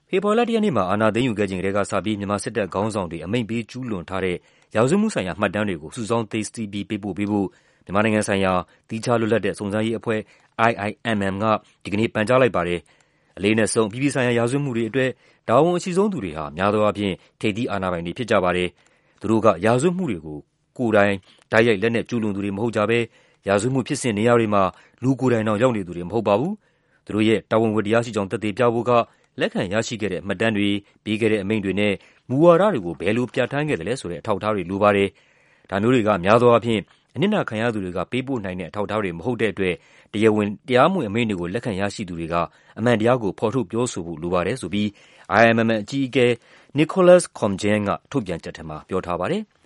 ဖေဖော်ဝါရီလ 1 ရက်နေ့မှာ အာဏာသိမ်းယူခဲ့ချိန်ကတည်းကစပြီး မြန်မာစစ်တပ်ခေါင်းဆောင်တွေ အမိန့်ပေးကျူးလွန်ထားတဲ့ ရာဇဝတ်မှုဆိုင်ရာမှတ်တမ်းတွေကို စုဆောင်းသိမ်းဆည်းပြီး ပေးပို့ပေးဖို့ မြန်မာနိုင်ငံဆိုင်ရာ သီးခြားလွတ်လပ်တဲ့ စုံစမ်းရေးအဖွဲ့ IIMM က ဒီကနေ့ ပန်ကြားလိုက်ပါတယ်။ အလေးနက်ဆုံး အပြည်ပြည်ဆိုင်ရာ ရာဇဝတ်မှုတွေအတွက် တာဝန်အရှိဆုံးသူတွေဟာ များသောအားဖြင့် ထိပ်သီးအာဏာပိုင်တွေဖြစ်ကြပါတယ်။ သူတို့က ရာဇဝတ်မှုတွေကို ကိုယ်တိုင် တိုက်ရိုက် လက်နက်ကျူးလွန်သူတွေမဟုတ်ကြဘဲ ရာဇဝတ်မှုဖြစ်စဉ်နေရာတွေမှာ လူကိုယ်တိုင်တောင် ရောက်နေသူတွေ မဟုတ်ပါဘူး။ သူတို့ရဲ့ တာဝန်ဝတ္တရားရှိကြောင်း သက်သေပြဖို့က လက်ခံရရှိခဲ့တဲ့ မှတ်တမ်းတွေ၊ ပေးခဲ့တဲ့အမိန့်တွေနဲ့ မူဝါဒတွေကို ဘယ်လိုပြဌာန်းခဲ့သလဲဆိုတဲ့ အထောက်အထားတွေ လိုပါတယ်။ ဒါမျိုးတွေက များသောအားဖြင့် အနစ်နာခံရသူတွေက ပေးပို့နိုင်တဲ့ အထောက်အထားတွေ မဟုတ်တဲ့အတွက် တရားမဝင်အမိန့်တွေကို လက်ခံရရှိသူတွေက အမှန်တရားကို ဖော်ထုတ်ပြောဆိုဖို့ လိုပါတယ်ဆိုပြီး IIMM အကြီးအကဲ Nicholas Koumjian က ထုတ်ပြန်ချက်ထဲမှာ ပြောထားပါတယ်။